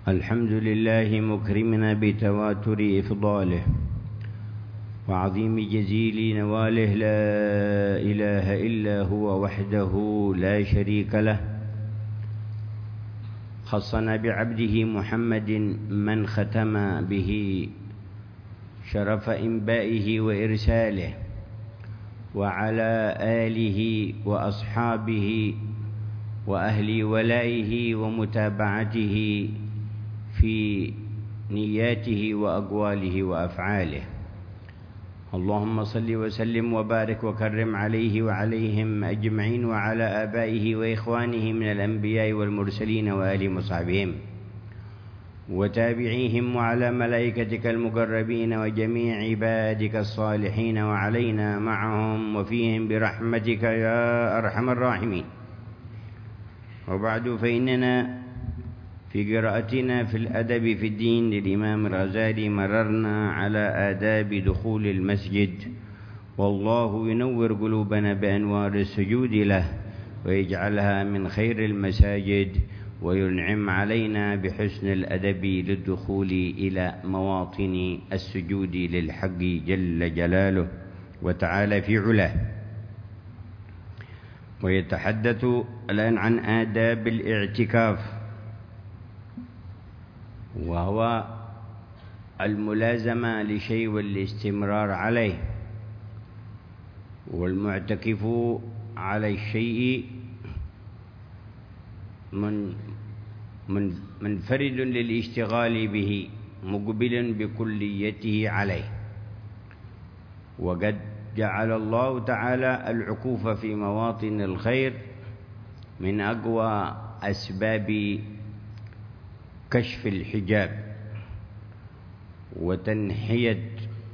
الحمد لله مكرمنا بتواتر إفضاله وعظيم جزيل نواله، لا إله إلا هو وحده لا شريك له. خصنا بعبده محمد من ختم به شرف إنبائه وإرساله، وعلى آله وأصحابه وأهل ولائه ومتابعته في نياته وأقواله وأفعاله. اللهم صل وسلم وبارك وكرم عليه وعليهم أجمعين، وعلى آبائه وإخوانه من الأنبياء والمرسلين وآلهم وصحبهم وتابعيهم، وعلى ملائكتك المقربين وجميع عبادك الصالحين، وعلينا معهم وفيهم برحمتك يا أرحم الراحمين. وبعد، فإننا في قراءتنا في الأدب في الدين للإمام الغزالي مررنا على آداب دخول المسجد، والله ينور قلوبنا بأنوار السجود له ويجعلها من خير المساجد، وينعم علينا بحسن الأدب للدخول إلى مواطن السجود للحق جل جلاله وتعالى في علاه. ويتحدث الآن عن آداب الاعتكاف، وهو الملازمة لشيء والاستمرار عليه. والمعتكف على الشيء منفرد للاشتغال به، مقبل بكليته عليه. وقد جعل الله تعالى العكوف في مواطن الخير من أقوى أسباب كشف الحجاب وتنحية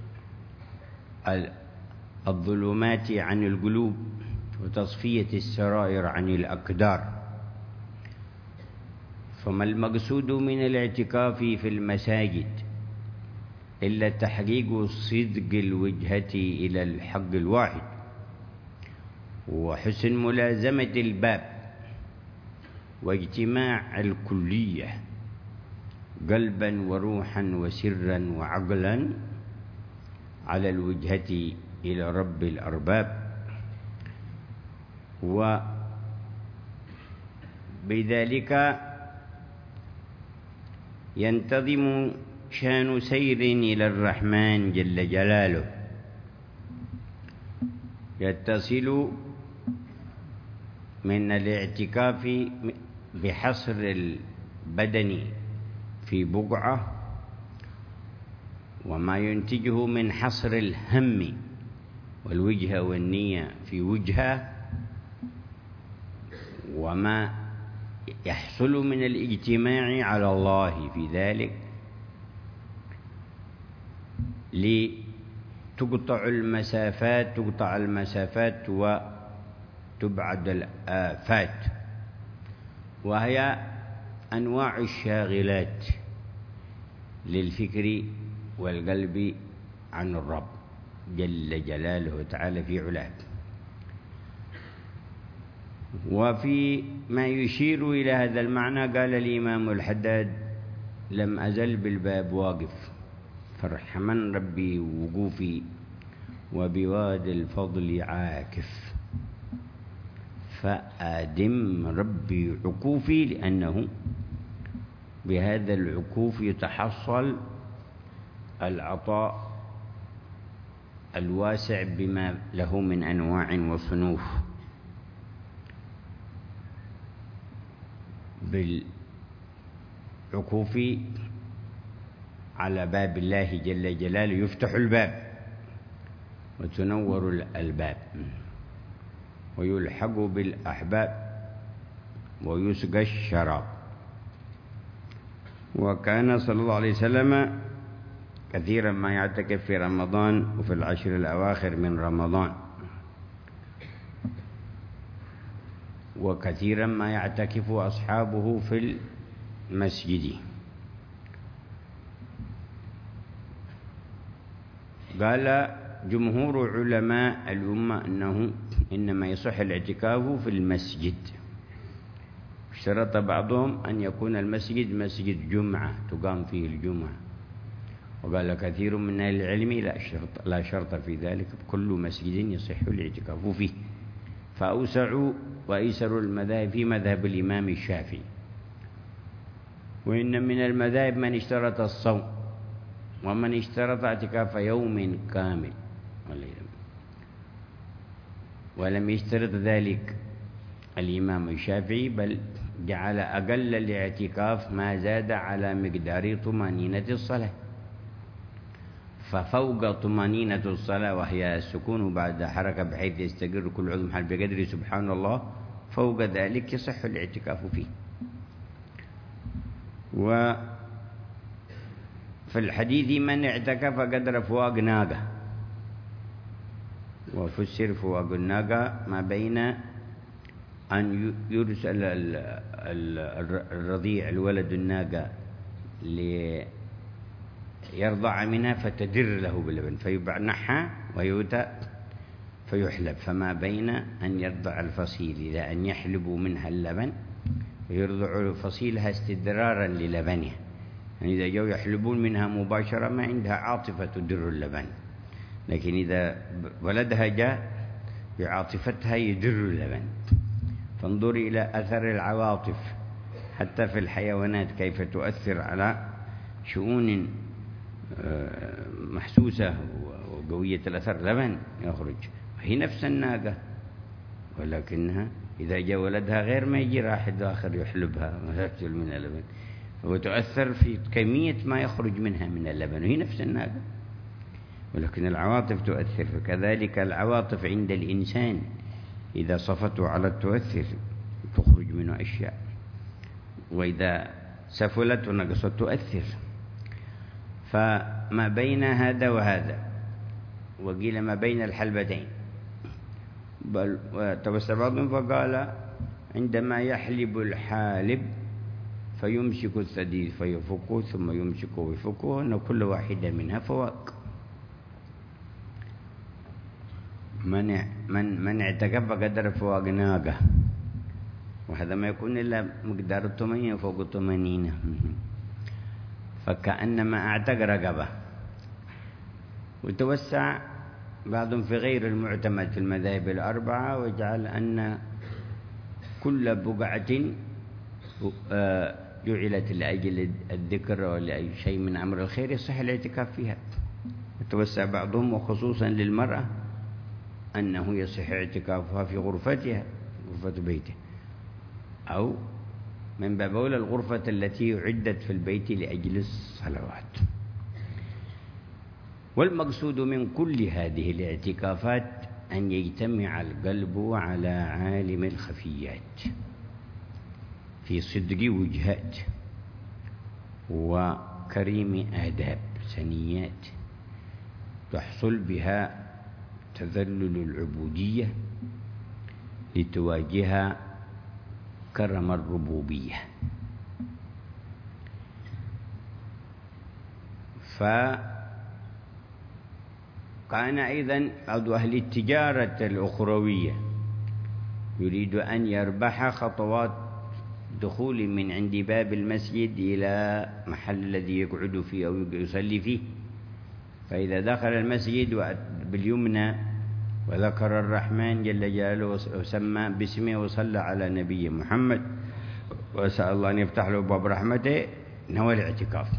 الظلمات عن القلوب وتصفية السرائر عن الأقدار. فما المقصود من الاعتكاف في المساجد إلا تحقيق صدق الوجهة إلى الحق الواحد، وحسن ملازمة الباب، واجتماع الكلية قلبا وروحا وسرا وعقلا على الوجهة إلى رب الأرباب. وبذلك ينتظم شان سير إلى الرحمن جل جلاله، يتصل من الاعتكاف بحصر البدن في بقعة، وما ينتجه من حصر الهم والوجهة والنية في وجهة، وما يحصل من الاجتماع على الله في ذلك، لتقطع المسافات وتبعد الآفات، وهي أنواع الشاغلات للفكر والقلب عن الرب جل جلاله وتعالى في علاه. وفي ما يشير إلى هذا المعنى قال الإمام الحداد: لم أزل بالباب واقف، فارحمن ربي وقوفي، وبواد الفضل عاكف، فأدم ربي عكوفي، لأنه بهذا العكوف يتحصل العطاء الواسع بما له من أنواع وصنوف. بالعكوف على باب الله جل جلاله يفتح الباب وتنور الألباب، ويلحق بالأحباب ويسقى الشراب. وكان صلى الله عليه وسلم كثيرا ما يعتكف في رمضان وفي العشر الأواخر من رمضان، وكثيرا ما يعتكف أصحابه في المسجد. قال جمهور علماء الأمة أنه إنما يصح الاعتكاف في المسجد. واشترط بعضهم أن يكون المسجد مسجد جمعة تقام فيه الجمعة، وقال كثير من أهل العلم لا شرط في ذلك، كل مسجد يصح الاعتكاف فيه. فأوسعوا وأيسروا المذاهب في مذهب الإمام الشافعي. وإن من المذاهب من اشترط الصوم، ومن اشترط اعتكاف يوم كامل، ولم يشترط ذلك الإمام الشافعي، بل جعل أقل الاعتكاف ما زاد على مقدار طمأنينة الصلاة. ففوق طمأنينة الصلاة وهي السكون بعد حركة بحيث يستقر كل عضو محل بقدر سبحان الله، فوق ذلك يصح الاعتكاف فيه. وفي الحديث من اعتكف قدر فواق ناقة، وفسر فواق الناقة ما بين أن يرسل الرضيع الولد الناقة ليرضع منها فتدر له باللبن فيبعنحها ويؤتى فيحلب، فما بين أن يرضع الفصيل إلى أن يحلبوا منها اللبن ويرضع فصيلها استدرارا للبنها. يعني إذا جو يحلبون منها مباشرة ما عندها عاطفة تدر اللبن، لكن إذا ولدها جاء بعاطفتها يدر اللبن. فانظر إلى أثر العواطف حتى في الحيوانات كيف تؤثر على شؤون محسوسة وقوية الأثر. لبن يخرج وهي نفس الناقة، ولكنها إذا جاء ولدها غير ما يجي واحد آخر يحلبها ويأكل من اللبن، وتؤثر في كمية ما يخرج منها من اللبن، وهي نفس الناقة، ولكن العواطف تؤثر. فكذلك العواطف عند الإنسان إذا صفته على تؤثر، تخرج منه أشياء، وإذا سفلت ونقصت تؤثر. فما بين هذا وهذا، وقيل ما بين الحلبتين، بل وتوسع بعضهم فقال عندما يحلب الحالب فيمسك الثدي فيفكه ثم يمسكه ويفكه، أن كل واحدة منها فواق. من اعتكف قدر فواق ناقة، وهذا ما يكون إلا مقدار الطمأنينة فوق الطمأنينة، فكأنما اعتق رقبة. وتوسع بعضهم في غير المعتمد في المذاهب الأربعة، وجعل أن كل بقعة جعلت لأجل الذكر ولأي شيء من أمر الخير يصح الاعتكاف فيها. وتوسع بعضهم وخصوصا للمرأة أنه يصح اعتكافها في غرفتها، غرفة بيته، أو من باب أولى الغرفة التي أعدت في البيت لأجل الصلوات. والمقصود من كل هذه الاعتكافات أن يجتمع القلب على عالم الخفيات في صدق وجهات وكريم آداب سنيات تحصل بها تذلل العبودية لتواجه كرم الربوبية. فكان أيضا بعض أهل التجارة الأخروية يريد أن يربح خطوات دخول من عند باب المسجد إلى محل الذي يقعد فيه أو يصلي فيه، فإذا دخل المسجد باليمنى وذكر الرحمن جل جلاله وسمى باسمه وصلى على نبي محمد وسأل الله أن يفتح له باب رحمته، نوى الاعتكاف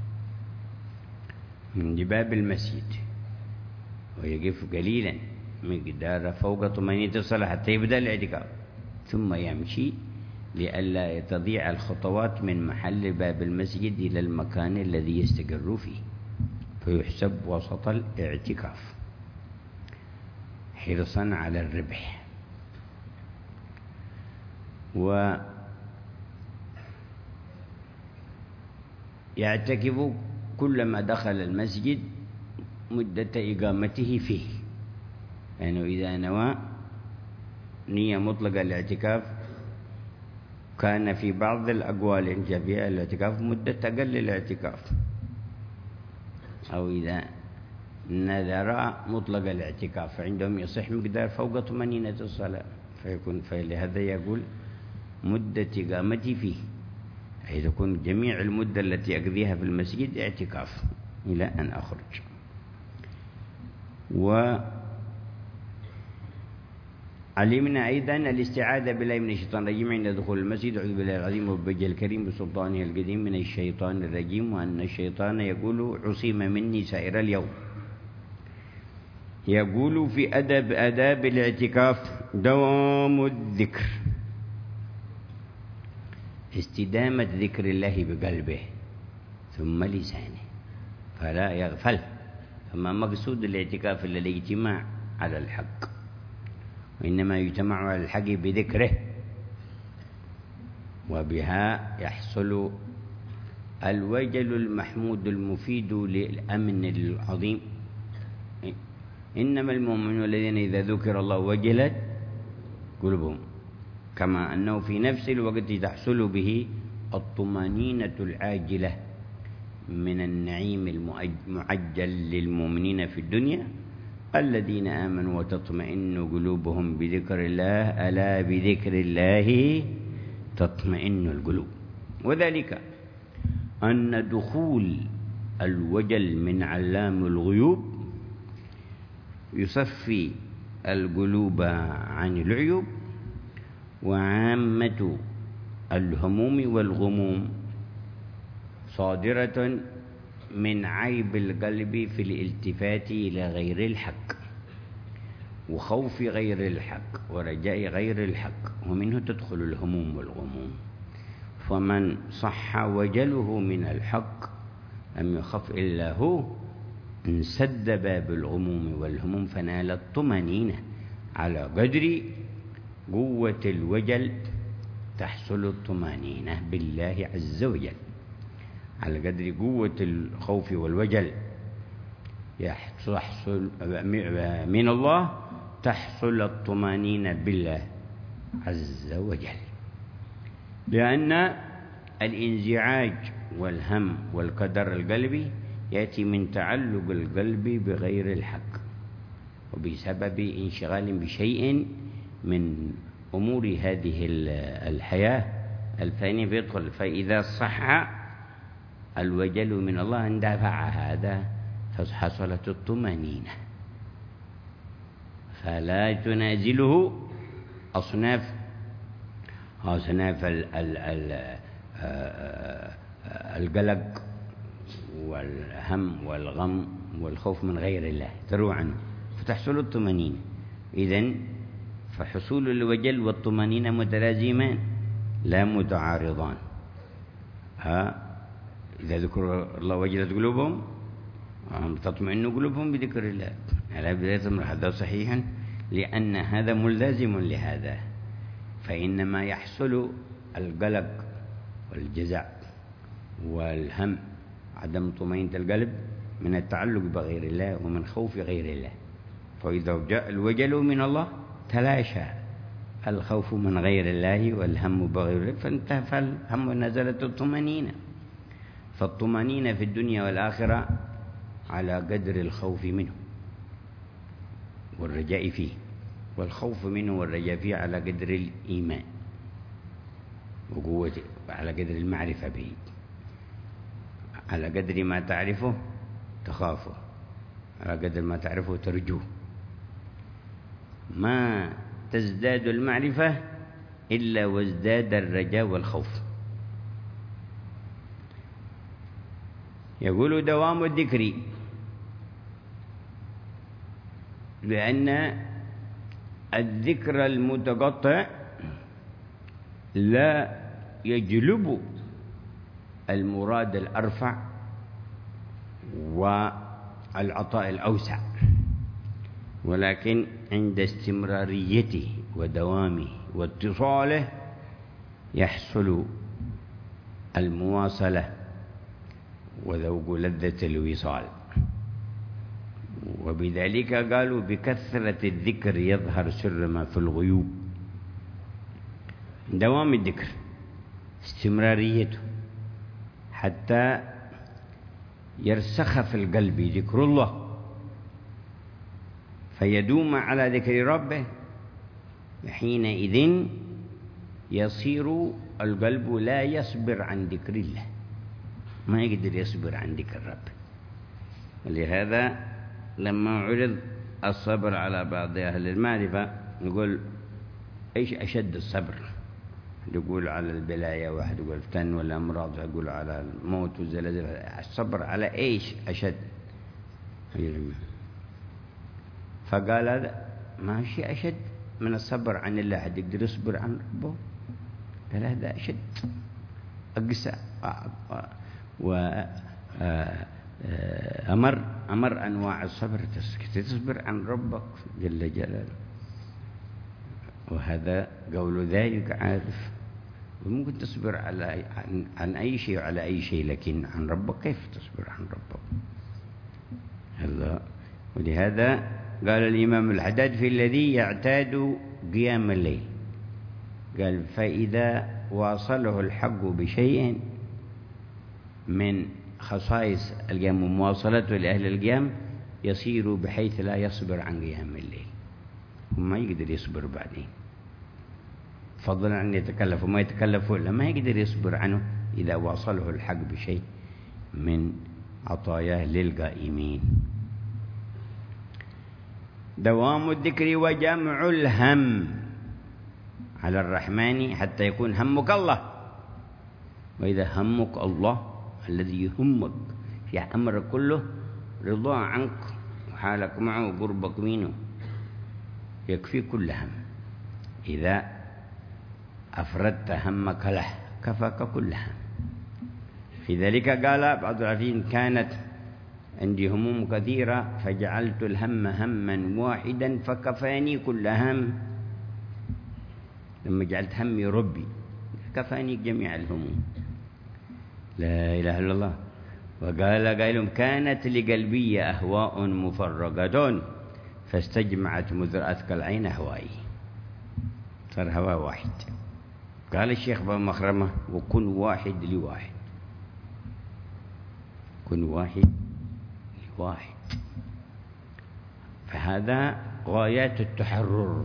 من باب المسجد، ويقف قليلا مقدار فوق طمأنينة الصلاة حتى يبدأ الاعتكاف، ثم يمشي لئلا تضيع الخطوات من محل باب المسجد إلى المكان الذي يستقر فيه، فيحسب وسط الاعتكاف حرصا على الربح. ويعتكف كلما دخل المسجد مدة إقامته فيه، يعني إذا نوى نية مطلقة الاعتكاف كان في بعض الأقوال إن جاء فيها الاعتكاف مدة أقل الاعتكاف، أو إذا نذر مطلق الاعتكاف فعندهم يصح مقدار فوق طمأنينة الصلاة، فلهذا يقول مدة إقامتي فيه، أي تكون جميع المدة التي أقضيها في المسجد اعتكاف إلى أن أخرج. وعلمنا أيضا الاستعاذة بالله من الشيطان الرجيم عند دخول المسجد، أعوذ بالله العظيم وبوجهه الكريم بسلطانه القديم من الشيطان الرجيم، وأن الشيطان يقول عصم مني سائر اليوم. يقول في آداب الاعتكاف دوام الذكر، استدامة ذكر الله بقلبه ثم لسانه فلا يغفل. فما مقصود الاعتكاف إلا الاجتماع على الحق، وإنما يجتمع على الحق بذكره، وبها يحصل الوجل المحمود المفيد للأمن العظيم. إنما المؤمنون الذين إذا ذكر الله وجلت قلوبهم، كما أنه في نفس الوقت تحصل به الطمأنينة العاجلة من النعيم المعجل للمؤمنين في الدنيا الذين آمنوا وتطمئن قلوبهم بذكر الله، ألا بذكر الله تطمئن القلوب. وذلك أن دخول الوجل من علام الغيوب يصفي القلوب عن العيوب، وعامة الهموم والغموم صادرة من عيب القلب في الالتفات إلى غير الحق، وخوف غير الحق، ورجاء غير الحق، ومنه تدخل الهموم والغموم. فمن صح وجله من الحق لم يخف إلا هو، انسد باب الغموم والهموم فنال الطمأنينة. على قدر قوة الوجل تحصل الطمأنينة بالله عز وجل، على قدر قوة الخوف والوجل يحصل من الله تحصل الطمأنينة بالله عز وجل. لأن الانزعاج والهم والقدر القلبي يأتي من تعلق القلب بغير الحق، وبسبب انشغال بشيء من أمور هذه الحياة الفانية فيدخل. فإذا صح الوجل من الله اندفع هذا فحصلت الطمأنينة، فلا تنازله أصناف القلق والهم والغم والخوف من غير الله تروى عنه فتحصل الطمأنينة. إذن فحصول الوجل والطمأنينة متلازمان لا متعارضان. إذا ذكر الله وجلت قلوبهم تطمئن قلوبهم بذكر الله على بداية الأمر. هذا صحيحا لأن هذا ملازم لهذا. فإنما يحصل القلق والجزع والهم عدم طمأنينة القلب من التعلق بغير الله ومن خوف غير الله. فإذا جاء الوجل من الله تلاشى الخوف من غير الله والهم بغير الله، فانتهى الهم ونزلت الطمأنينة. فالطمأنينة في الدنيا والآخرة على قدر الخوف منه والرجاء فيه، والخوف منه والرجاء فيه على قدر الإيمان وقوته، وعلى قدر المعرفة به. على قدر ما تعرفه تخافه، على قدر ما تعرفه ترجوه. ما تزداد المعرفة إلا وازداد الرجاء والخوف. يقول دوام الذكر، لأن الذكر المتقطع لا يجلب المراد الأرفع والعطاء الأوسع، ولكن عند استمراريته ودوامه واتصاله يحصل المواصلة وذوق لذة الوصال. وبذلك قالوا بكثرة الذكر يظهر سر ما في الغيوب. دوام الذكر استمراريته حتى يرسخ في القلب ذكر الله فيدوم على ذكر ربه، حينئذ يصير القلب لا يصبر عن ذكر الله، ما يقدر يصبر عن ذكر رب. ولهذا لما عرض الصبر على بعض أهل المعرفة نقول إيش أشد الصبر؟ يقول على البلايا، واحد يقول الفتن والأمراض، يقول على الموت والزلازل. الصبر على إيش أشد؟ فقال هذا ما شيء أشد من الصبر عن الله. حد يقدر يصبر عن ربه؟ قال هذا أشد أقسى أمر أنواع الصبر تصبر عن ربك جل جلاله. وهذا قول ذلك عارف. وممكن تصبر عن أي شيء وعلى أي شيء، لكن عن ربك كيف تصبر عن ربك؟ هذا. ولهذا قال الإمام الحداد في الذي يعتاد قيام الليل، قال فإذا واصله الحق بشيء من خصائص القيام ومواصلته لأهل القيام يصير بحيث لا يصبر عن قيام الليل، وما يقدر يصبر بعدين، فضلا عن يتكلف وما يتكلف ولا ما يقدر يصبر عنه إذا واصله الحق بشيء من عطاياه للقائمين. دوام الذكر وجمع الهم على الرحمن حتى يكون همك الله. وإذا همك الله الذي يهمك في أمر كله رضا عنك وحالك معه وقربك منه يكفي كل هم. إذا أفردت همك له كفاك كل هم. في ذلك قال بعض العارفين كانت عندي هموم كثيرة فجعلت الهم هما واحدا فكفاني كل هم. لما جعلت همي ربي كفاني جميع الهموم. لا إله إلا الله. وقال قائلهم كانت لقلبي أهواء مفرقة فاستجمعت مذ أثقل العين أهوائي. صار هواء واحد. قال الشيخ بن مخرمة وكن واحد لواحد، كن واحد لواحد. فهذا غايات التحرر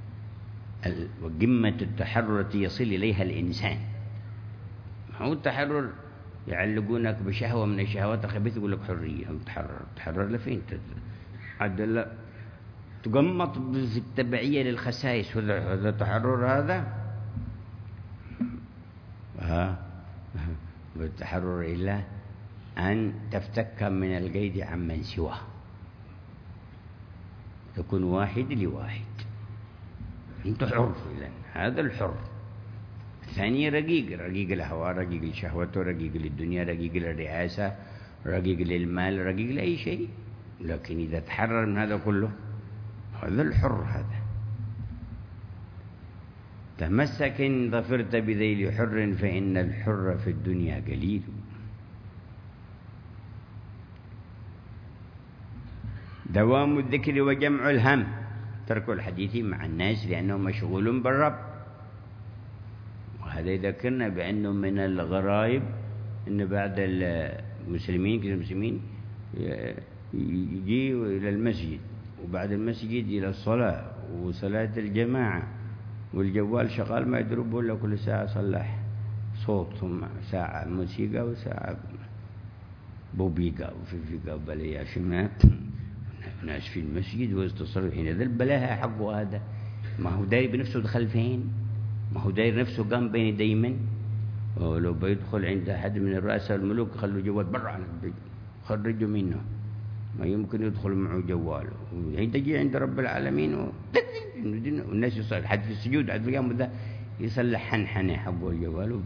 وقمة التحرر التي يصل إليها الإنسان. هو التحرر يعلقونك بشهوة من الشهوات الخبيثة يقول لك حرية تحرر لفين؟ عدل تقمط بالتبعية للخسائس. هذا التحرر هذا والتحرر إلا أن تفتك من القيد عمن سواه، تكون واحد لواحد. أنت حر إذن. هذا الحر. الثاني رقيق الهوى، رقيق لشهوته، رقيق للدنيا، رقيق للرئاسة، رقيق للمال، رقيق لأي شيء. لكن إذا تحرر من هذا كله هذا الحر. هذا تمسك إن ظفرت بذيل حر فإن الحر في الدنيا قليل. دوام الذكر وجمع الهم، ترك الحديث مع الناس لأنه مشغول بالرب. وهذا يذكرنا بأنه من الغرائب أن بعد المسلمين كل المسلمين يجي إلى المسجد وبعد المسجد إلى الصلاة وصلاة الجماعة والجوال شغال ما يدرب ولا كل ساعة صلح صوت، ثم ساعة موسيقى وساعة بوبيقى وفيفيقى وبليا شمات ناس في المسجد ويستصرف. حين ذا البلاها حقه هذا. ما هو داير بنفسه دخل فين؟ ما هو داير نفسه قام بين دايما. ولو بيدخل عند أحد من الرؤساء الملوك خلوا جوال برا عن البيت، خرجوا منه، ما يمكن يدخل معه جواله. وحين تجي عند رب العالمين والناس يصلح حد في السجود حد في القيام ذا يصلح حنحنه حقه الجوال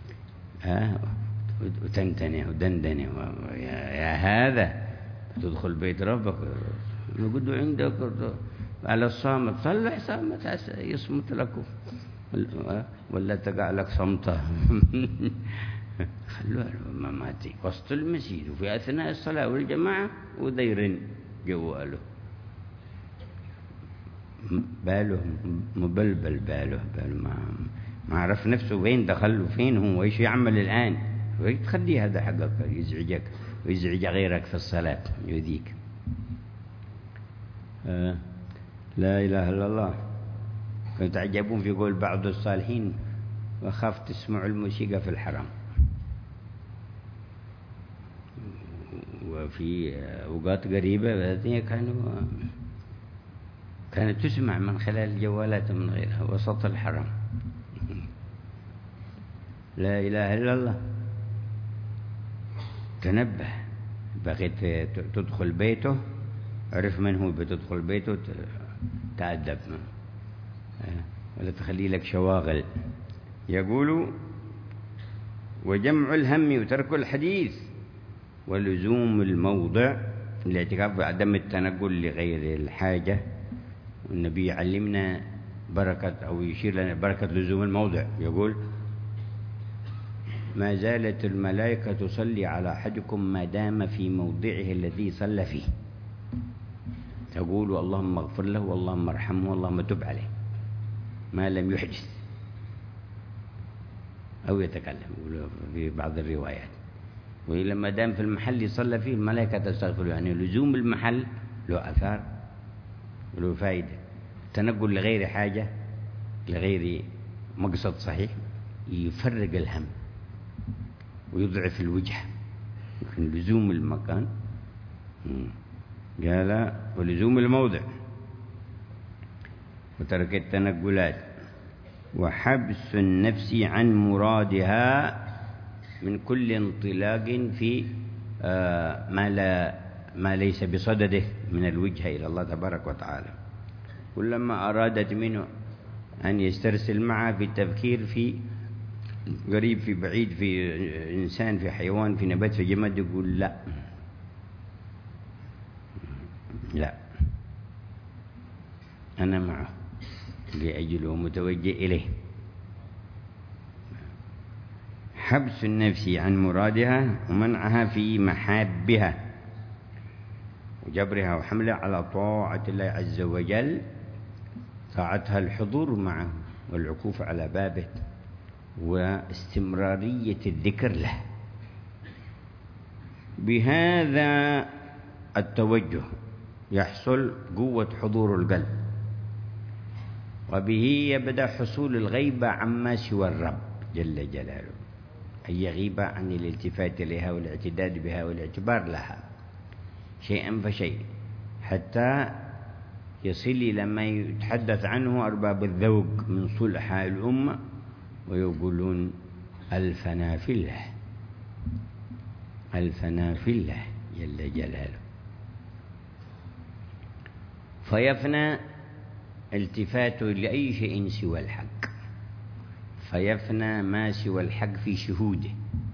وتنتنه ودندنه. يا هذا تدخل بيت ربك نقول عندك على الصامت صلح صامت يصمت لكم ولا تقع لك صمته. خلوه مماتي وسط المسجد وفي أثناء الصلاة والجماعة ودير جواله باله مبلبل باله ما عرف نفسه وين دخل وفين هو وإيش يعمل الآن. تخلي هذا حقك يزعجك ويزعج غيرك في الصلاة يؤذيك. لا إله إلا الله. كانوا يتعجبون في قول بعض الصالحين وخاف تسمع الموسيقى في الحرم. وفي أوقات قريبة كانت تسمع من خلال الجوالات من غيرها وسط الحرم. لا إله إلا الله. تنبه، بغيت تدخل بيته، عرف من هو بتدخل بيته، تأدب منه ولا تخلي لك شواغل. يقول: وجمع الهم وترك الحديث ولزوم الموضع. الاعتكاف بعدم التنقل لغير الحاجة. والنبي يعلمنا بركة أو يشير لنا بركة لزوم الموضع. يقول: ما زالت الملائكة تصلي على أحدكم ما دام في موضعه الذي صلى فيه، تقول: اللهم اغفر له واللهم ارحمه واللهم تب عليه، ما لم يحدث أو يتكلم في بعض الروايات. ولما دام في المحل يصلى فيه الملائكة تستغفر. يعني لزوم المحل له أثار وله فائدة. التنقل لغير حاجة، لغير مقصد صحيح، يفرق الهم ويضعف الوجه. لكن لزوم المكان قال: ولزوم الموضع وترك التنقلات وحبس النفس عن مرادها من كل انطلاق في ما ليس بصدده من الوجهة إلى الله تبارك وتعالى. كلما أرادت منه أن يسترسل معه في التفكير في قريب في بعيد، في إنسان، في حيوان، في نبات، في جماد، يقول لا لا، أنا معه لأجله متوجه إليه. حبس النفس عن مرادها ومنعها في محابها وجبرها وحملها على طاعة الله عز وجل، طاعتها الحضور معه والعكوف على بابه واستمرارية الذكر له. بهذا التوجه يحصل قوة حضور القلب، وبه يبدأ حصول الغيبة عما سوى الرب جل جلاله، أي غيبة عن الالتفات إليها والاعتداد بها والاعتبار لها شيئا فشيء، حتى يصل إلى ما يتحدث عنه أرباب الذوق من صلحاء الأمة ويقولون: الفنا في الله، الفنا في الله جل جلاله. فيفنى التفاته لأي شيء سوى الحق، فيفنى ما سوى الحق في شهوده،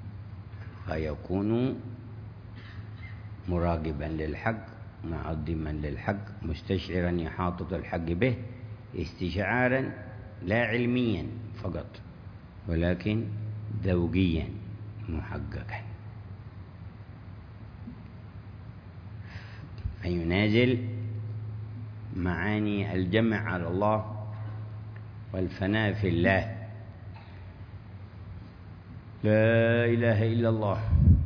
فيكون مراقبا للحق، معظما للحق، مستشعرا إحاطة الحق به استشعارا لا علميا فقط ولكن ذوقيا محققا. فينازل معاني الجمع على الله والفناء في الله. لا إله إلا الله.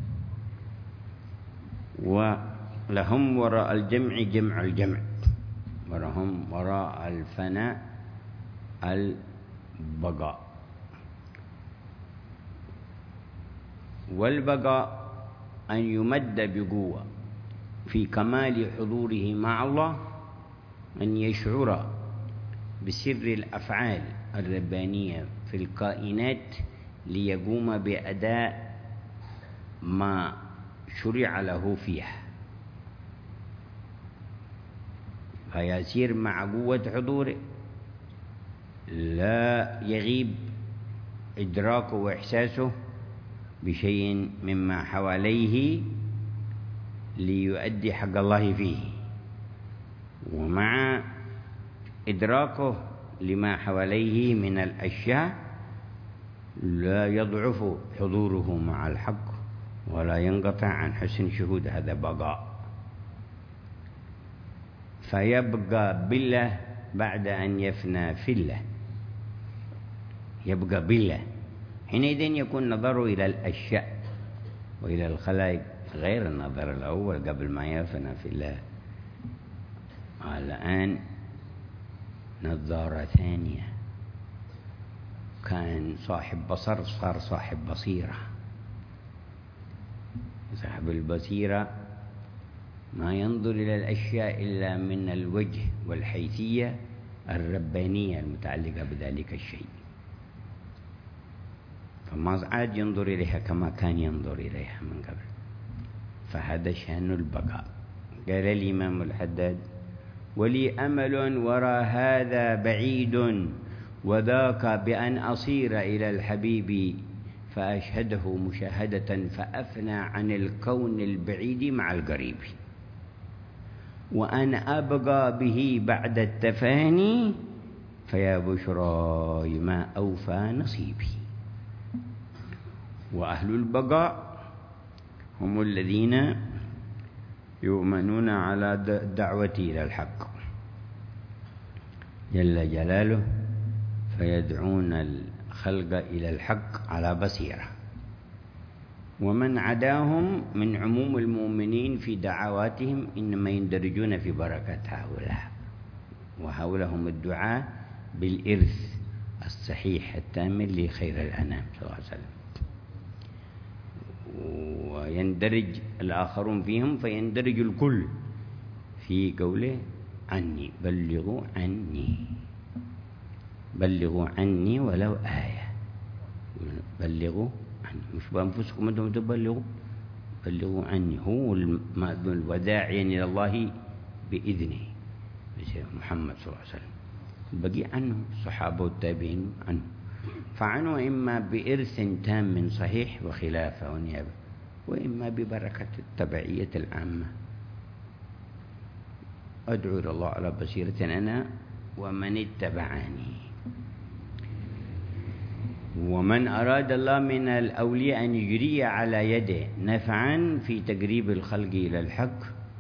ولهم وراء الجمع جمع الجمع، ولهم وراء الفناء البقاء. والبقاء أن يمد بقوة في كمال حضوره مع الله، أن يشعر بسر الأفعال الربانية في الكائنات ليقوم بأداء ما شرع له فيها، فيسير مع قوة حضوره، لا يغيب إدراكه وإحساسه بشيء مما حواليه ليؤدي حق الله فيه، ومع إدراكه لما حواليه من الأشياء لا يضعف حضوره مع الحق ولا ينقطع عن حسن شهود. هذا بقاء. فيبقى بالله بعد أن يفنى في الله، يبقى بالله. حينئذ يكون نظره إلى الأشياء وإلى الخلائق غير النظر الأول قبل ما يفنى في الله. الآن نظارة ثانية، كان صاحب بصر صار صاحب بصيرة. صاحب البصيرة ما ينظر إلى الأشياء إلا من الوجه والحيثية الربانية المتعلقة بذلك الشيء، فما عاد ينظر إليها كما كان ينظر إليها من قبل. فهذا شأن البقاء. قال الإمام الحداد: ولي أمل وراء هذا بعيد، وذاك بأن أصير إلى الحبيب فأشهده مشاهدة فأفنى عن الكون البعيد مع القريب، وأن أبقى به بعد التفاني فيا بشراي ما أوفى نصيبي. وأهل البقاء هم الذين يؤمنون على الدعوة إلى الحق جل جلاله، فيدعون الخلق إلى الحق على بصيرة. ومن عداهم من عموم المؤمنين في دعواتهم إنما يندرجون في بركة هؤلاء، وهؤلاء هم الدعاء بالإرث الصحيح التام لخير الأنام صلى الله عليه وسلم. ويندرج الآخرون فيهم، فيندرج الكل في قوله عني، بلغوا عني، بلغوا عني ولو آية. بلغوا عني، مش بأنفسكم أنتم تبلغوا، بلغوا عني. هو الوداعي إلى الله بإذنه محمد صلى الله عليه وسلم، بقي عنه الصحابة والتابعين عنه، فعنه إما بإرث تام صحيح وخلافة ونيابة، وإما ببركة التبعية العامة. أدعو إلى الله على بصيرة أنا ومن اتبعني. ومن أراد الله من الأولياء أن يجري على يده نفعا في تقريب الخلق إلى الحق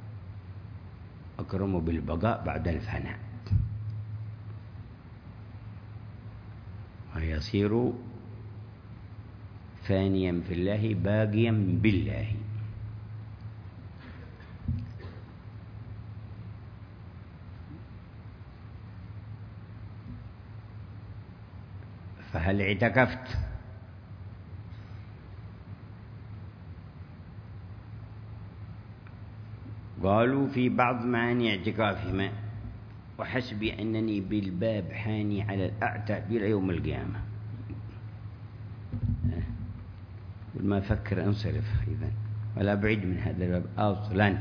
أكرمه بالبقاء بعد الفناء، ويصير فانيا في الله باقيا بالله. فهل اعتكفت؟ قالوا في بعض معاني اعتكافهما: وحسبي أنني بالباب حاني على الأعتاب إلى يوم القيامة. ما أفكر أنصرف إذن، ولا بعيد من هذا الباب أصلا.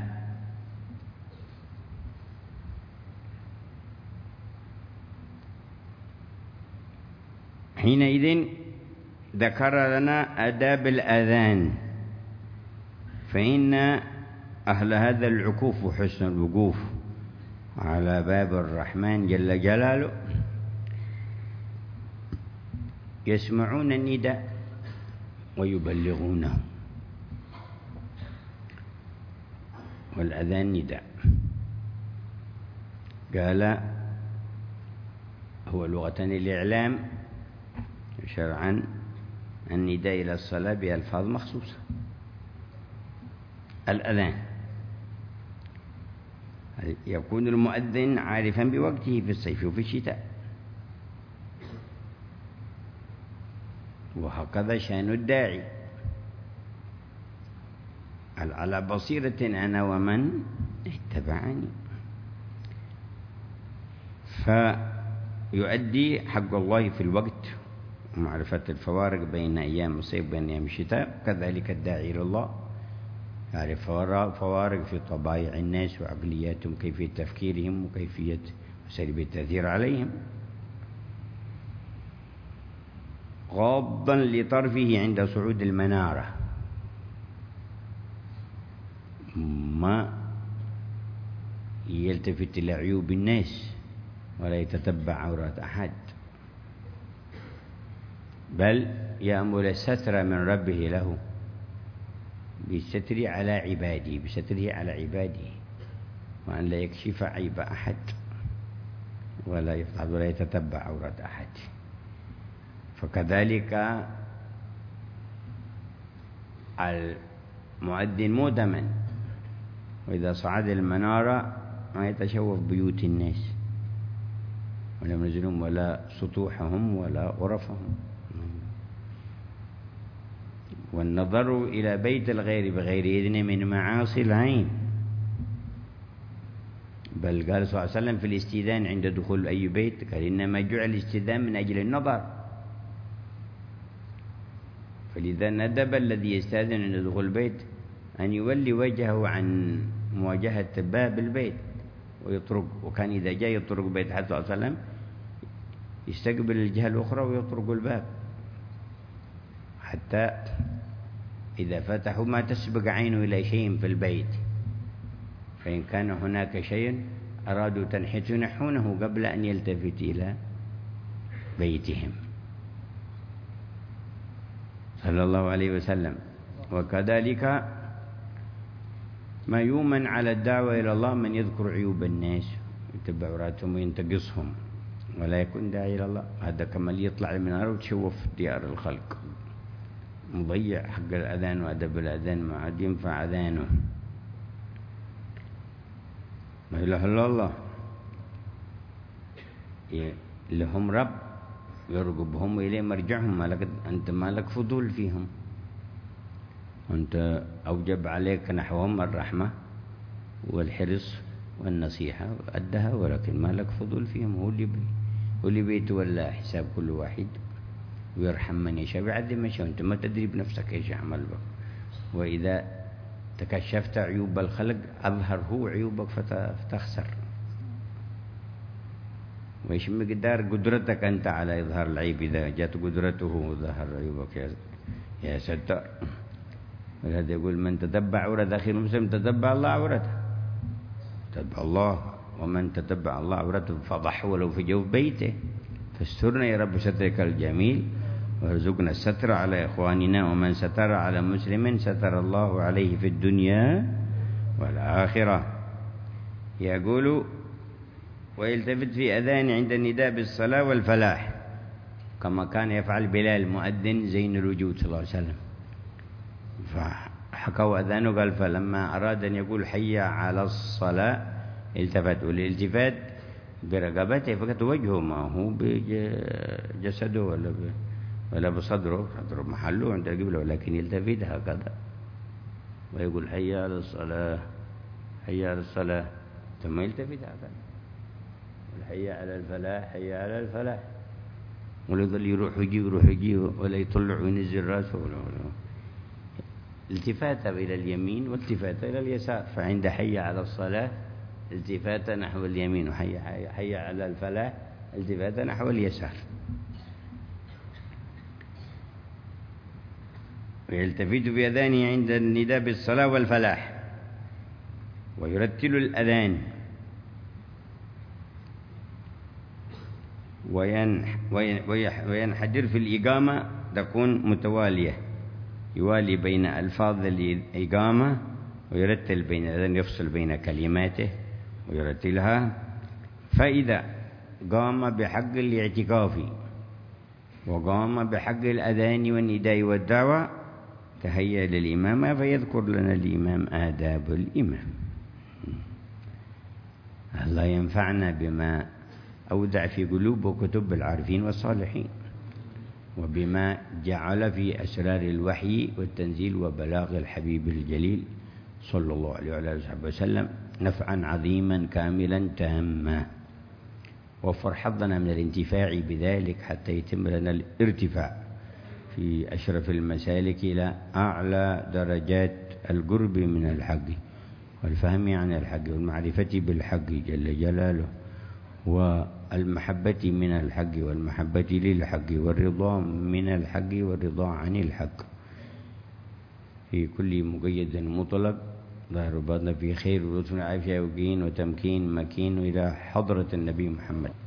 حينئذ ذكر لنا آداب الأذان، فإن أهل هذا العكوف وحسن الوقوف على باب الرحمن جل جلاله يسمعون النداء ويبلغونه، والأذان نداء. قال هو لغة الإعلام، شرعا النداء إلى الصلاة بألفاظ مخصوصة. الأذان يكون المؤذن عارفا بوقته في الصيف وفي الشتاء، وهكذا شأن الداعي على بصيرة أنا ومن اتبعني، فيؤدي حق الله في الوقت ومعرفة الفوارق بين أيام الصيف وبين أيام الشتاء. كذلك الداعي إلى الله يعرف فوارق في طبائع الناس وعقلياتهم، كيفية تفكيرهم وكيفية أساليب التأثير عليهم. غاضا لطرفه عند صعود المنارة، ما يلتفت إلى عيوب الناس ولا يتتبع عورات أحد، بل يأمل الستر من ربه له بالستر على عباده، بستره على عباده، وأن لا يكشف عيب أحد ولا يفعل ولا يتتبع عورات أحد. فكذلك المؤذن مؤتمن، وإذا صعد المنارة ما يتشوف بيوت الناس ولا منزلهم ولا سطوحهم ولا غرفهم، والنظر إلى بيت الغير بغير إذن من معاصي العين. بل قال صلى الله عليه وسلم في الاستئذان عند دخول أي بيت، قال إنما جعل الاستئذان من أجل النظر، فلذا ندب الذي يستأذن عند دخول البيت أن يولي وجهه عن مواجهة باب البيت ويطرق، وكان إذا جاء يطرق بيت حتى صلى الله عليه وسلم يستقبل الجهة الأخرى ويطرق الباب، حتى إذا فتحوا ما تسبق عينه إلى شيء في البيت، فإن كان هناك شيء أرادوا تنحيته ينحونه قبل أن يلتفت إلى بيتهم صلى الله عليه وسلم. وكذلك ما يؤمن على الدعوة إلى الله من يذكر عيوب الناس ويتبع عوراتهم وينتقصهم ولا يكون داعي إلى الله، هذا كما يطلع المنار وتشوف ديار الخلق، مضيع حق الأذان وأدب الأذان، ما عاد ينفع أذانه. ما إله إلا الله لهم رب يرغبهم وإليه مرجعهم، أنت ما لك فضول فيهم، أنت أوجب عليك نحوهم الرحمة والحرص والنصيحة وأدها، ولكن ما لك فضول فيهم. هو اللي بيتولى حساب كل واحد ويرحم من يشاء ويعذب من يشاء، أنت ما تدري بنفسك إيش يعمل بك. وإذا تكشفت عيوب الخلق أظهر هو عيوبك فتخسر. وإيش مقدار قدرتك أنت على إظهار العيب؟ إذا جاءت قدرته وظهر عيوبك يا ستار. ولهذا يقول من تتبع عورة أخي المسلم تتبع الله عورته، تتبع الله، ومن تتبع الله عورته فضحه ولو في جوف بيته. فاسترنا يا رب سترك الجميل وارزقنا الستر على إخواننا، ومن ستر على مسلم ستر الله عليه في الدنيا والآخرة. يقول ويلتفت في أذان عند النداء بالصلاة والفلاح كما كان يفعل بلال مؤذن زين الوجود صلى الله عليه وسلم. فحكوا أذانه قال فلما أراد أن يقول حي على الصلاة التفت، والالتفات برقبته فقط وجهه، ما هو بجسده ولا بصدره، صدره محله عند القبلة، ولكن يلتفت هكذا ويقول حي على الصلاة حي على الصلاة، ثم يلتفت هكذا حي على الفلاح حي على الفلاح، ولا يظل يروح ويجي ولا يطلع وينزل راسه ولا التفاته إلى اليمين والتفاته إلى اليسار. فعند حي على الصلاة التفاته نحو اليمين، وحي على الفلاح التفاته نحو اليسار. ويلتفت بأذانه عند النداء بالصلاة والفلاح، ويرتل الأذان وينحدر في الإقامة، تكون متوالية، يوالي بين ألفاظ الإقامة ويرتل بين الأذان، يفصل بين كلماته ويرتلها. فإذا قام بحق الاعتكاف وقام بحق الأذان والنداء والدعوة تهيأ للإمامة فيذكر لنا الإمام آداب الإمام. الله ينفعنا بما أودع في قلوب وكتب العارفين والصالحين، وبما جعل في أسرار الوحي والتنزيل وبلاغ الحبيب الجليل صلى الله عليه وعلى آله وسلم نفعا عظيما كاملا تاما. وفر حظنا من الانتفاع بذلك حتى يتم لنا الارتفاع في أشرف المسالك إلى أعلى درجات القرب من الحق والفهم عن الحق والمعرفة بالحق جل جلاله، والمحبة من الحق والمحبة للحق والرضا من الحق والرضا عن الحق في كل مقيد مطلق، ظهر باطن في خير ولطف عافية وقين وتمكين مكين إلى حضرة النبي محمد